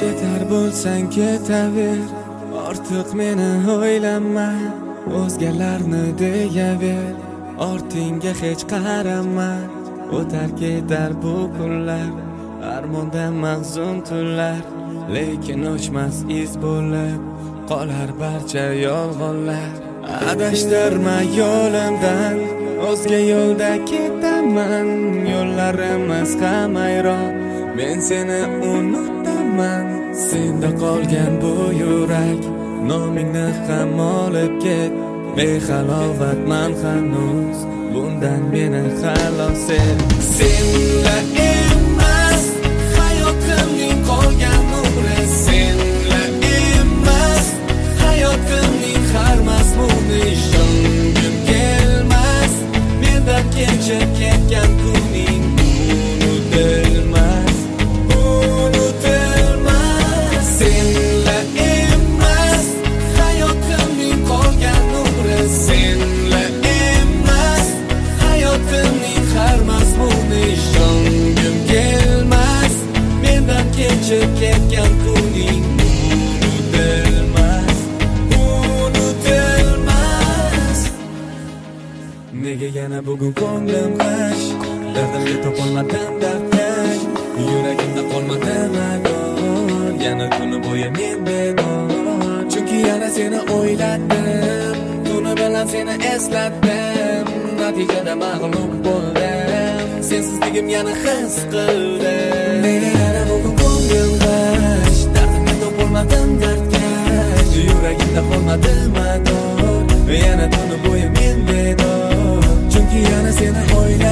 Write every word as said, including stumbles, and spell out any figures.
Ketar bo'lsang ketaver, ortiq meni o'ylama, o'zgalarni deyaver, ortingga hech qarama. O'tar ketar bu kunlar, armonda mahzun tunlar, lekin o'chmas iz bo'lib qolar barcha yolg'onlar. Adashtirma yo'limdan, o'zga yo'lda ketaman, yo'llarimiz ham ayron, men seni unutaman. Senda qolgan bu yurak, nomingni ham olib ket, behalovat-man hanuz, bundan meni xalos et. Senla emas hayotimning qolgan umri, senla emas hayotimning har mazmuni, ishongim kelmas mendan kechib ketgan kuning unutilmas, unutilmas. Senla emas hayotimning qolgan umri, senla emas hayotimning har mazmuni, ishongim kelmas mendan kechib ketgan kuning unutilmas, unutilmas. Nega yana bugun ko'nglim g'ash, dardimga topolmadim dardlash, yuragimda qolmadi mador, yana kuni bo'yi men bedor. Chunki yana seni o'yladim, tuni bilan seni eslatdim, natijada mag'lub bo'ldim, sensizligim yana his qildim. Nega yana bugun ko'nglim g'ash, dardimga topolmadim dardkash, yuragimda qolmadi mador, yana kuni bo'yi men bedor. Chunki yana seni o'yladim,